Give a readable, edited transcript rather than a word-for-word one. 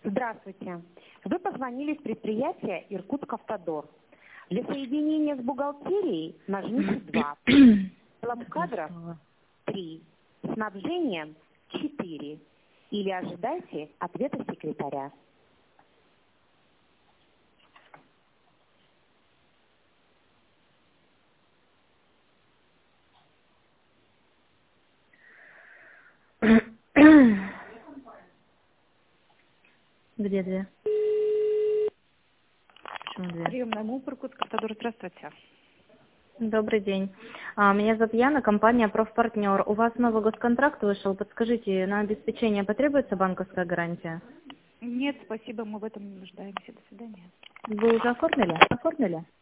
Здравствуйте. Вы позвонили в предприятие «Иркутскавтодор». Для соединения с бухгалтерией нажмите 2. Отделом кадров 3. Снабжением 4. Или ожидайте ответа секретаря. Где две? Почему две? Приемная МУП «Иркутскавтодор». Здравствуйте. Добрый день. Меня зовут Яна, компания «Профпартнер». У вас новый госконтракт вышел. Подскажите, на обеспечение потребуется банковская гарантия? Нет, спасибо, мы в этом не нуждаемся. До свидания. Вы уже оформили? Оформили?